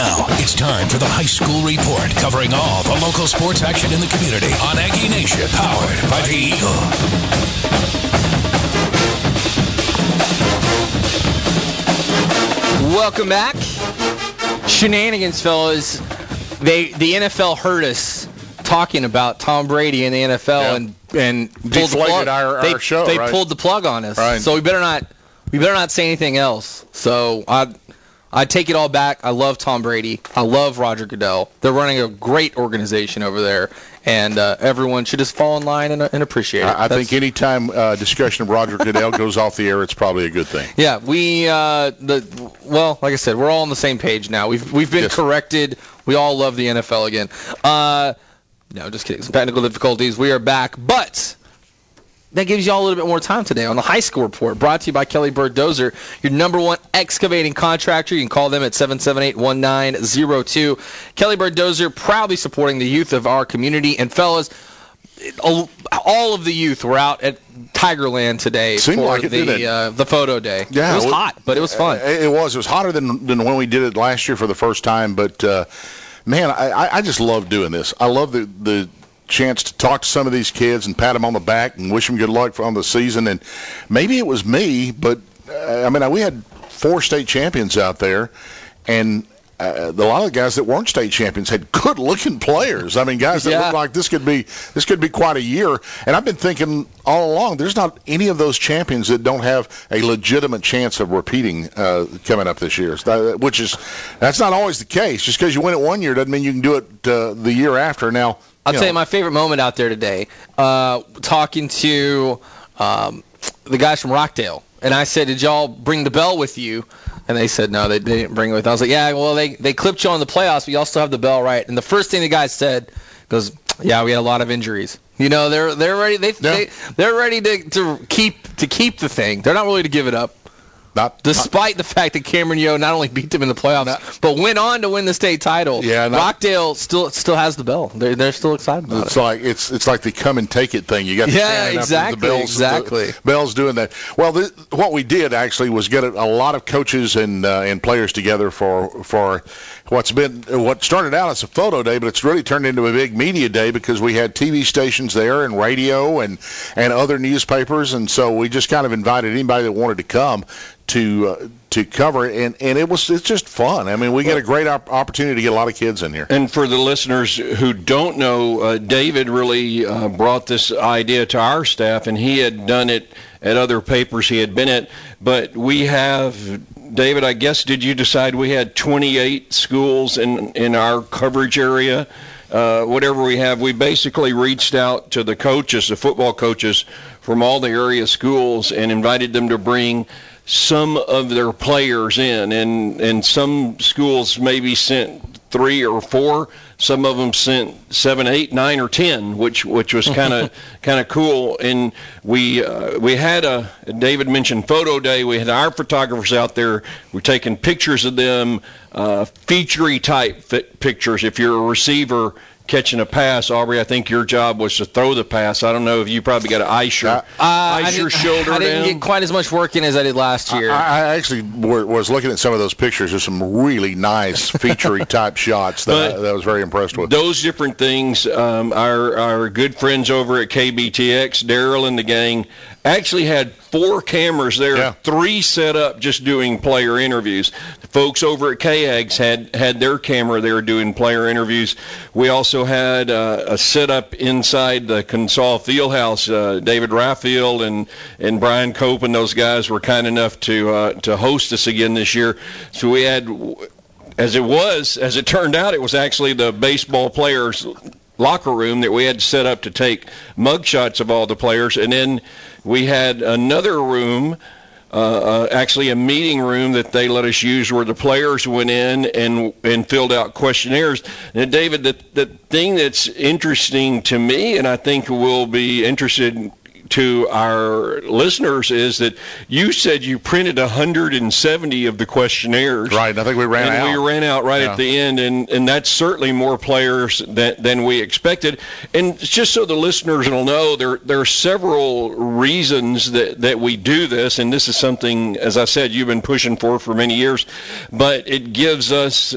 Now, it's time for the High School Report, covering all the local sports action in the community on Aggie Nation, powered by the Eagle. Welcome back. Shenanigans, fellas. The NFL heard us talking about Tom Brady in the NFL and pulled the plug. Our show, they right? pulled the plug on us. Right. So we better not say anything else. So I take it all back. I love Tom Brady. I love Roger Goodell. They're running a great organization over there, and everyone should just fall in line and appreciate it. I think any time discussion of Roger Goodell goes off the air, it's probably a good thing. Yeah, like I said, we're all on the same page now. We've been corrected. We all love the NFL again. No, just kidding. Some technical difficulties. We are back, but that gives you all a little bit more time today on the High School Report, brought to you by Kelly Bird Dozer, your number one excavating contractor. You can call them at 778-1902. Kelly Bird Dozer, proudly supporting the youth of our community. And fellas, all of the youth were out at Tigerland today for the photo day. Yeah, it was hot, but it was fun. It was. It was hotter than when we did it last year for the first time. But, man, I just love doing this. I love the chance to talk to some of these kids and pat them on the back and wish them good luck on the season. And maybe it was me, but we had 4 state champions out there, and a lot of the guys that weren't state champions had good-looking players. I mean, guys that look like this could be quite a year. And I've been thinking all along, there's not any of those champions that don't have a legitimate chance of repeating coming up this year. That's not always the case. Just because you win it one year doesn't mean you can do it the year after. Now, I'll tell you my favorite moment out there today, talking to the guys from Rockdale. And I said, did y'all bring the bell with you? And they said, no, they didn't bring it with. I was like, yeah, well, they clipped you on the playoffs, but you all still have the bell, right? And the first thing the guy said goes, yeah, we had a lot of injuries. You know, they're ready. They're ready to keep the thing. They're not ready to give it up. Despite the fact that Cameron Yo not only beat them in the playoffs, but went on to win the state title. Yeah, Rockdale still has the bell. They're still excited about it. It's like the come and take it thing. You got to stand up with the bells. Exactly. The bells doing that. Well, what we did actually was get a lot of coaches and players together for what started out as a photo day, but it's really turned into a big media day because we had TV stations there and radio and other newspapers, and so we just kind of invited anybody that wanted to come to cover it, and it's just fun. I mean, we get a great opportunity to get a lot of kids in here. And for the listeners who don't know, David really brought this idea to our staff, and he had done it at other papers he had been at. But we have, David, I guess, did you decide we had 28 schools in our coverage area? Whatever we have, we basically reached out to the coaches, the football coaches from all the area schools, and invited them to bring some of their players in, and some schools maybe sent 3 or 4. Some of them sent 7, 8, 9, or 10, which was kind of cool. And we had David mentioned photo day. We had our photographers out there. We're taking pictures of them, featurey type pictures. If you're a receiver catching a pass, Aubrey, I think your job was to throw the pass. I don't know if you probably got to ice your shoulder down. I didn't get quite as much work in as I did last year. I actually was looking at some of those pictures. There's some really nice featurey type shots that I was very impressed with. Those different things, our good friends over at KBTX, Daryl and the gang, actually had 4 cameras there, 3 set up just doing player interviews. The folks over at KAGS had their camera there doing player interviews. We also had a setup inside the Consol Fieldhouse. David Raphael and Brian Cope and those guys were kind enough to host us again this year. So we had, as it turned out, it was actually the baseball players' locker room that we had set up to take mugshots of all the players, and then we had another room, actually a meeting room that they let us use where the players went in and filled out questionnaires. And David, the thing that's interesting to me, and I think will be interested to our listeners is that you said you printed 170 of the questionnaires. Right, and I think we ran out. And we ran out at the end, and that's certainly more players than we expected. And just so the listeners will know, there are several reasons that we do this, and this is something, as I said, you've been pushing for many years, but it gives us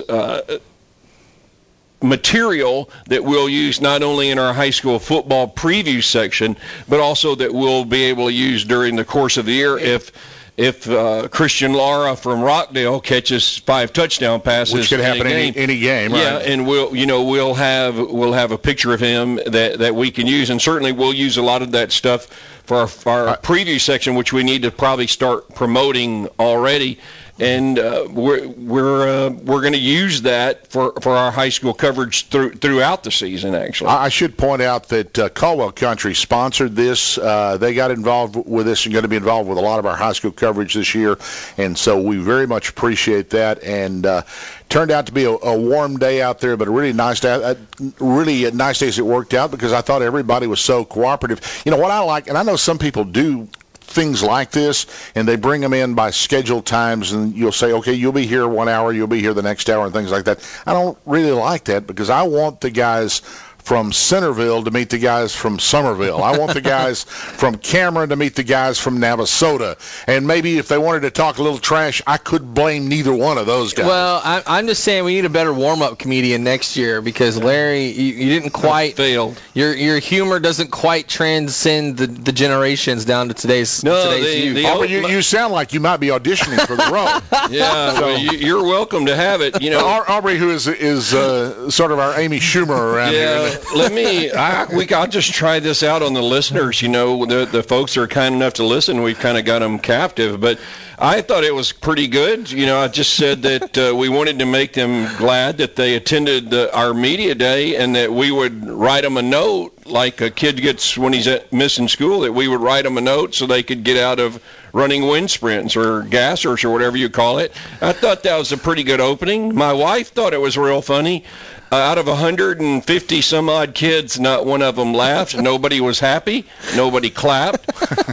material that we'll use not only in our high school football preview section, but also that we'll be able to use during the course of the year if Christian Lara from Rockdale catches 5 touchdown passes, which could happen in any game, right? Yeah, and we'll have a picture of him that we can use, and certainly we'll use a lot of that stuff for our preview section, which we need to probably start promoting already. And we're going to use that for our high school coverage throughout the season, actually. I should point out that Caldwell Country sponsored this. They got involved with this and going to be involved with a lot of our high school coverage this year. And so we very much appreciate that. And turned out to be a warm day out there, but a really nice day. Really nice day as it worked out, because I thought everybody was so cooperative. You know, what I like, and I know some people do things like this, and they bring them in by scheduled times, and you'll say, okay, you'll be here 1 hour, you'll be here the next hour, and things like that. I don't really like that, because I want the guys from Centerville to meet the guys from Somerville. I want the guys from Cameron to meet the guys from Navasota. And maybe if they wanted to talk a little trash, I could blame neither one of those guys. Well, I'm just saying we need a better warm-up comedian next year, because Larry, you didn't quite failed. Your humor doesn't quite transcend the generations down to today's youth. You sound like you might be auditioning for the role. Yeah, so, you're welcome to have it. You know, Aubrey, who is sort of our Amy Schumer around here. I'll just try this out on the listeners. You know, the folks that are kind enough to listen, we've kind of got them captive. But I thought it was pretty good. You know, I just said that we wanted to make them glad that they attended our media day, and that we would write them a note, like a kid gets when he's missing school, that we would write them a note so they could get out of running wind sprints or gassers or whatever you call it. I thought that was a pretty good opening. My wife thought it was real funny. Out of 150 some odd kids, not one of them laughed. Nobody was happy. Nobody clapped.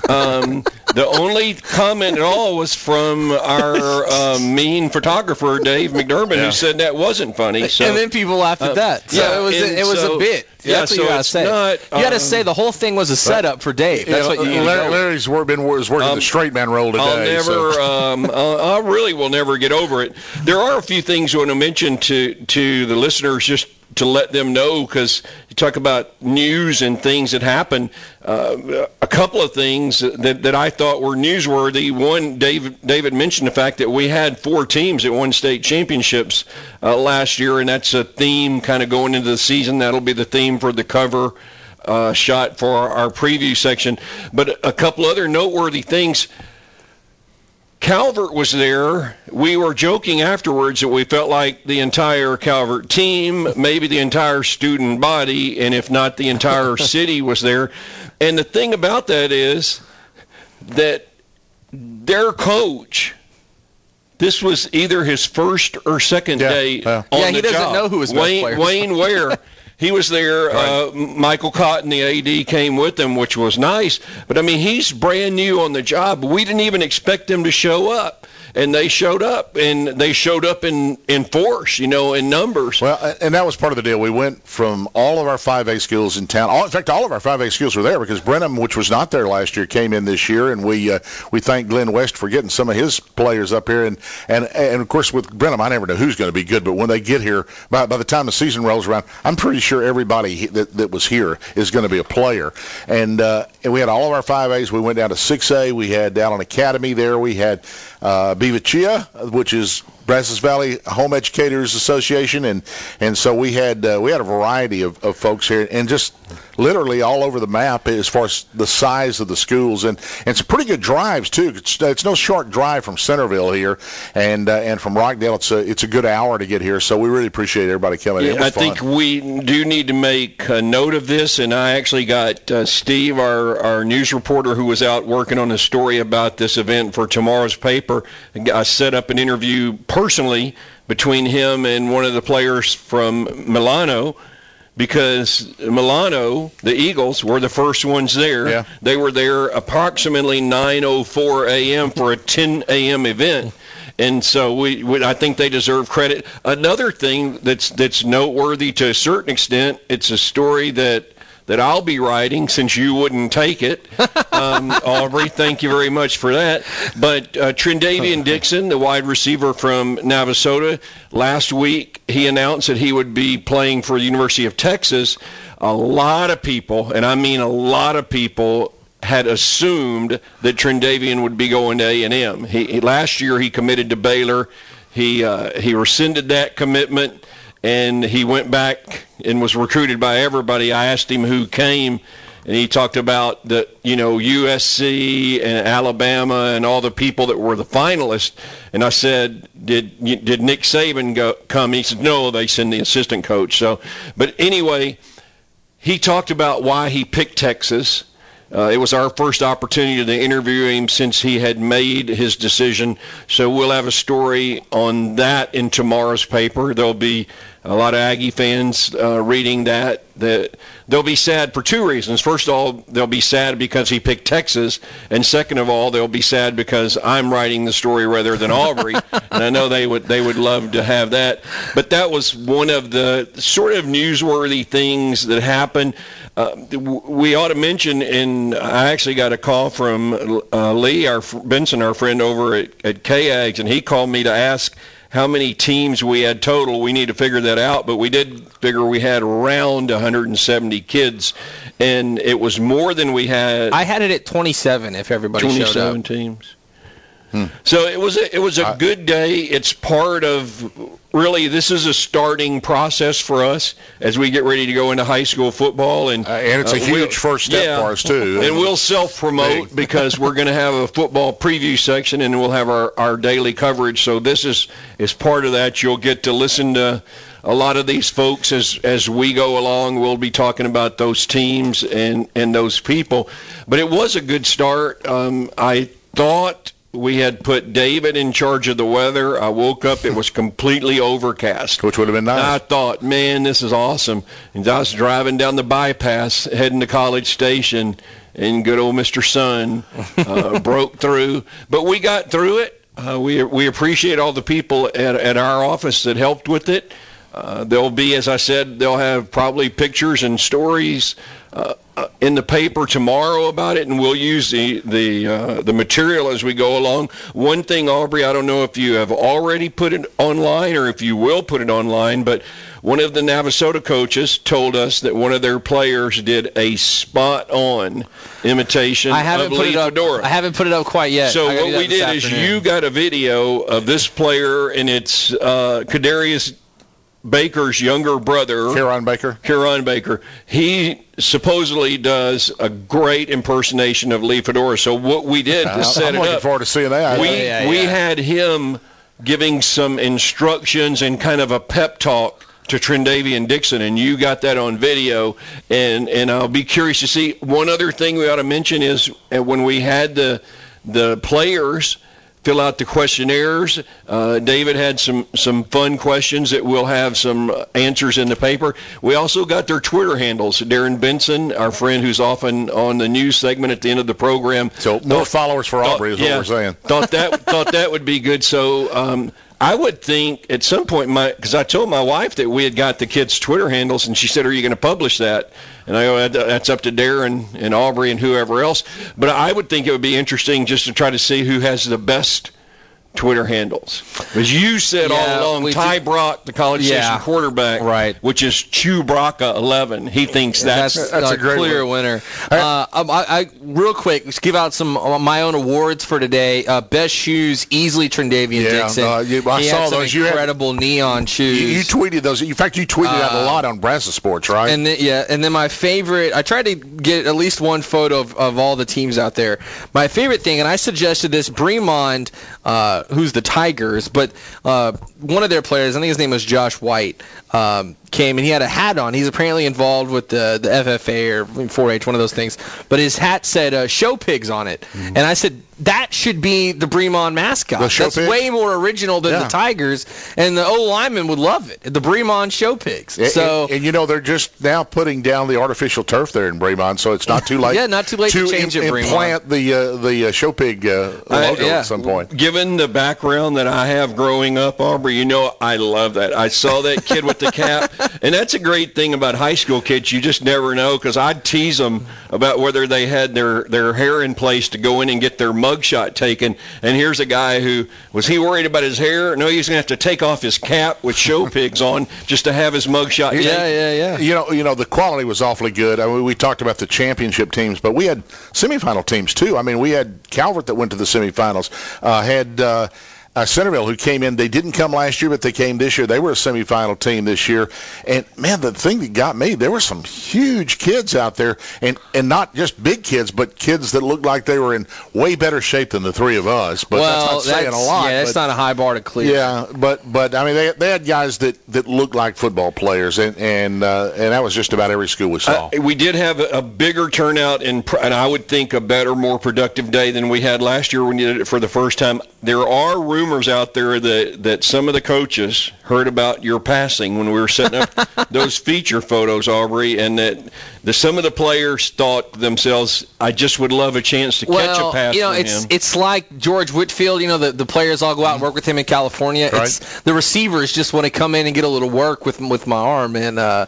The only comment at all was from our mean photographer, Dave McDermott, who said that wasn't funny. So, and then people laughed at that. So it was a bit. That's what you gotta say. You gotta say the whole thing was a setup for Dave. That's what you need. Larry's working the straight man role today. I really will never get over it. There are a few things I want to mention to the listeners, just to let them know, because you talk about news and things that happen. A couple of things that I thought were newsworthy. One, David mentioned the fact that we had 4 teams that won state championships last year, and that's a theme kind of going into the season. That'll be the theme for the cover shot for our preview section. But a couple other noteworthy things. Calvert was there. We were joking afterwards that we felt like the entire Calvert team, maybe the entire student body, and if not the entire city was there. And the thing about that is that their coach, this was either his first or second day on the job. He doesn't know who his best players. Wayne Ware. He was there. Right. Michael Cotton, the AD, came with him, which was nice. But, I mean, he's brand new on the job. We didn't even expect him to show up. And they showed up, and they showed up in force, in numbers. Well, and that was part of the deal. We went from all of our 5A schools in town. In fact, all of our 5A schools were there, because Brenham, which was not there last year, came in this year, and we thank Glenn West for getting some of his players up here. And of course, with Brenham, I never know who's going to be good, but when they get here, by the time the season rolls around, I'm pretty sure everybody that was here is going to be a player. And we had all of our 5As. We went down to 6A. We had Allen Academy there. We had Bivachia, which is Brazos Valley Home Educators Association, and so we had a variety of folks here, and just literally all over the map as far as the size of the schools, and some pretty good drives too. It's no short drive from Centerville here, and from Rockdale it's a good hour to get here. So we really appreciate everybody coming in. I think we do need to make a note of this, and I actually got Steve, our news reporter, who was out working on a story about this event for tomorrow's paper. I set up an interview personally between him and one of the players from Milano, because Milano, the Eagles, were the first ones there. Yeah. They were there approximately 9:04 a.m. for a 10 a.m. event. And so I think they deserve credit. Another thing that's noteworthy to a certain extent, it's a story that I'll be writing since you wouldn't take it. Aubrey, thank you very much for that. But Trendavian Dixon, the wide receiver from Navasota, last week he announced that he would be playing for the University of Texas. A lot of people, and I mean a lot of people, had assumed that Trendavian would be going to A&M. Last year he committed to Baylor. He rescinded that commitment, and he went back and was recruited by everybody. I asked him who came, and he talked about USC and Alabama and all the people that were the finalists. And I said, did Nick Saban come? He said, no, they send the assistant coach. But anyway, he talked about why he picked Texas. It was our first opportunity to interview him since he had made his decision. So we'll have a story on that in tomorrow's paper. There'll be a lot of Aggie fans reading that. They'll be sad for two reasons. First of all, they'll be sad because he picked Texas. And second of all, they'll be sad because I'm writing the story rather than Aubrey. And I know they would love to have that. But that was one of the sort of newsworthy things that happened. We ought to mention, and I actually got a call from Lee Benson, our friend over at KAGS, and he called me to ask how many teams we had total. We need to figure that out, but we did figure we had around 170 kids, and it was more than we had. I had it at 27 if everybody showed up. 27 teams. So it was a good day. It's part of, really, this is a starting process for us as we get ready to go into high school football. And it's a huge first step for us, too. And we'll self-promote because we're going to have a football preview section, and we'll have our daily coverage. So this is part of that. You'll get to listen to a lot of these folks as we go along. We'll be talking about those teams and those people. But it was a good start. I thought we had put David in charge of the weather. I woke up, it was completely overcast. Which would have been nice. I thought, man, this is awesome. And I was driving down the bypass, heading to College Station, and good old Mr. Sun broke through. But we got through it. We appreciate all the people at our office that helped with it. There'll be, as I said, they'll have probably pictures and stories in the paper tomorrow about it, and we'll use the material as we go along. One thing, Aubrey, I don't know if you have already put it online or if you will put it online, but one of the Navasota coaches told us that one of their players did a spot-on imitation of Lee Fedora. I haven't put it up quite yet. So what we did is you got a video of this player, and it's Kadarius Baker's younger brother, Kieran Baker. He supposedly does a great impersonation of Lee Fedora. So what we did to set it up, I'm looking forward to seeing that. We had him giving some instructions and kind of a pep talk to Trendavian Dixon, and you got that on video. And I'll be curious to see. One other thing we ought to mention is when we had the players fill out the questionnaires. David had some fun questions that we'll have some answers in the paper. We also got their Twitter handles. Darren Benson, our friend who's often on the news segment at the end of the program. So more followers for Aubrey is what we're saying. Thought that would be good. So I would think at some point, because I told my wife that we had got the kids' Twitter handles, and she said, "Are you going to publish that?" And I go, "That's up to Darren and Aubrey and whoever else." But I would think it would be interesting just to try to see who has the best Twitter handles. As you said all along, Ty Brock, the College Station quarterback, right, which is Chewbacca 11. He thinks that's a great clear winner. I real quick, just give out some of my own awards for today. Best shoes, easily Trendavian Dixon. I saw those. Incredible neon shoes. You tweeted those. In fact, you tweeted that a lot on Brassa Sports, right? And then my favorite. I tried to get at least one photo of all the teams out there. My favorite thing, and I suggested this, Bremond, who's the Tigers, but one of their players, I think his name was Josh White, came and he had a hat on. He's apparently involved with the FFA or 4-H, one of those things. But his hat said Show Pigs on it. Mm-hmm. And I said, that should be the Bremond mascot. That's way more original than the Tigers, and the O-lineman would love it. The Bremond Show Pigs. And you know, they're just now putting down the artificial turf there in Bremond, so it's not too late. Not too late to change it. Implant the Show Pig logo at some point. Given the background that I have growing up, Aubrey, you know, I love that. I saw that kid with the cap, and that's a great thing about high school kids. You just never know, because I'd tease them about whether they had their hair in place to go in and get their mugshot taken, and here's a guy who, was he worried about his hair? No, he's going to have to take off his cap with Show Pigs on just to have his mugshot taken. Yeah. You know, the quality was awfully good. I mean, we talked about the championship teams, but we had semifinal teams too. I mean, we had Calvert that went to the semifinals, had Centerville, who came in. They didn't come last year, but they came this year. They were a semifinal team this year. And, man, the thing that got me, there were some huge kids out there, and not just big kids, but kids that looked like they were in way better shape than the three of us. But that's not saying a lot. Yeah, that's not a high bar to clear. Yeah, but I mean, they had guys that looked like football players, and that was just about every school we saw. We did have a bigger turnout, and I would think a better, more productive day than we had last year when we did it for the first time. There are rumors out there that some of the coaches heard about your passing when we were setting up those feature photos, Aubrey, and that some of the players thought themselves, I just would love a chance to catch a pass from him. It's like George Whitfield. You know, the players all go out and work with him in California. Right. It's the receivers just want to come in and get a little work with my arm, and I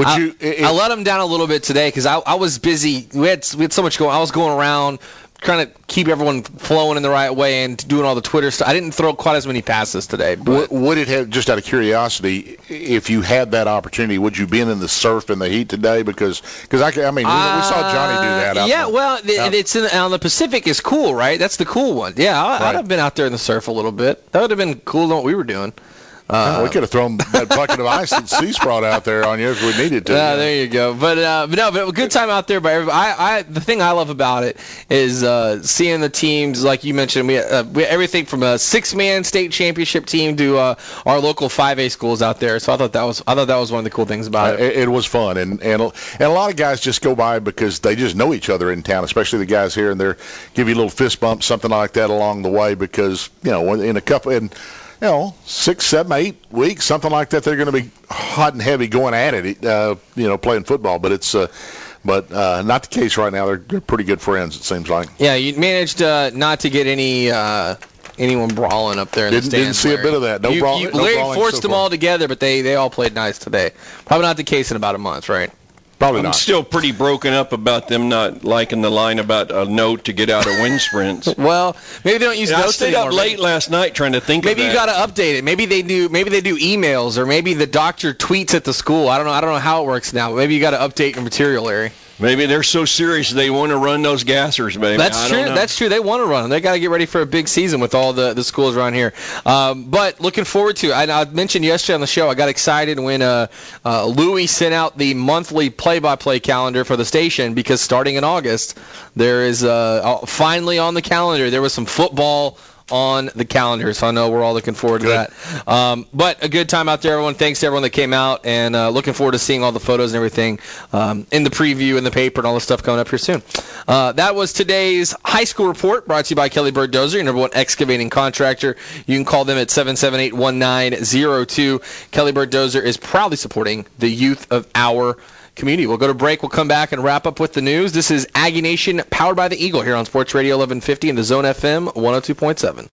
let him down a little bit today because I was busy. We had so much going. I was going around trying to keep everyone flowing in the right way and doing all the Twitter stuff. I didn't throw quite as many passes today. But would it have, just out of curiosity, if you had that opportunity, would you be in the surf and the heat today? Because we saw Johnny do that. It's on the Pacific is cool, right? That's the cool one. Yeah, I'd have been out there in the surf a little bit. That would have been cool than what we were doing. We could have thrown that bucket of ice that Cease brought out there on you if we needed to. There you go. But a good time out there by everybody. The thing I love about it is seeing the teams, like you mentioned. We had everything from a 6-man state championship team to our local 5A schools out there. So I thought that was one of the cool things about it. It was fun, and a lot of guys just go by because they just know each other in town, especially the guys here and there. Give you a little fist bump, something like that along the way, because in a couple 6, 7, 8 weeks, something like that, they're going to be hot and heavy going at it, playing football. But it's not the case right now. They're pretty good friends, it seems like. Yeah, you managed not to get anyone brawling up there in the stands. Didn't see a bit of that. No brawling. Larry forced them all together, but they all played nice today. Probably not the case in about a month, right? Probably not. I'm still pretty broken up about them not liking the line about a note to get out of wind sprints. Well, maybe they don't use notes anymore. I stayed up late last night trying to think of that. Maybe you got to update it. Maybe they do emails, or maybe the doctor tweets at the school. I don't know how it works now. Maybe you got to update your material, Larry. Maybe they're so serious they want to run those gassers, baby. That's true. That's true. They want to run them. They got to get ready for a big season with all the schools around here. But looking forward to it. I mentioned yesterday on the show, I got excited when Louis sent out the monthly play-by-play calendar for the station, because starting in August, there is finally on the calendar, there was some football on the calendar, so I know we're all looking forward to that. But a good time out there, everyone. Thanks to everyone that came out, and looking forward to seeing all the photos and everything in the preview, in the paper, and all the stuff coming up here soon. That was today's high school report, brought to you by Kelly Bird Dozer, your number one excavating contractor. You can call them at 778-1902. Kelly Bird Dozer is proudly supporting the youth of our community. We'll go to break. We'll come back and wrap up with the news. This is Aggie Nation, powered by the Eagle, here on Sports Radio 1150 and the Zone FM 102.7.